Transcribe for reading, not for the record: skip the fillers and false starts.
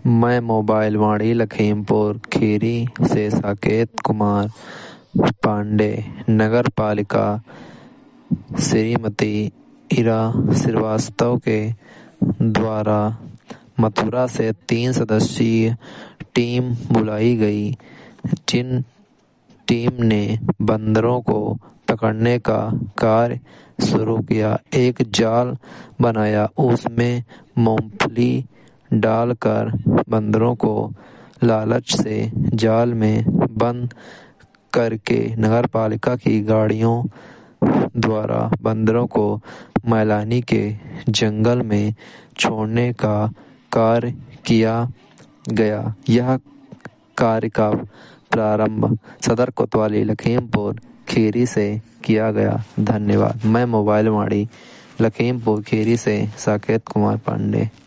मैं मोबाइल वाणी लखीमपुर खीरी से साकेत कुमार पांडे नगर पालिका श्रीमती इरा श्रीवास्तव के द्वारा मथुरा से 3 सदस्यीय टीम बुलाई गई, जिन टीम ने बंदरों को पकड़ने का कार्य शुरू किया। एक जाल बनाया, उसमें मूंगफली डालकर बंदरों को लालच से जाल में बंद करके नगर पालिका की गाड़ियों द्वारा बंदरों को मैलानी के जंगल में छोड़ने का कार्य किया गया। यह कार्य का प्रारंभ सदर कोतवाली लखीमपुर खीरी से किया गया। धन्यवाद। मैं मोबाइल वाणी लखीमपुर खीरी से साकेत कुमार पांडे।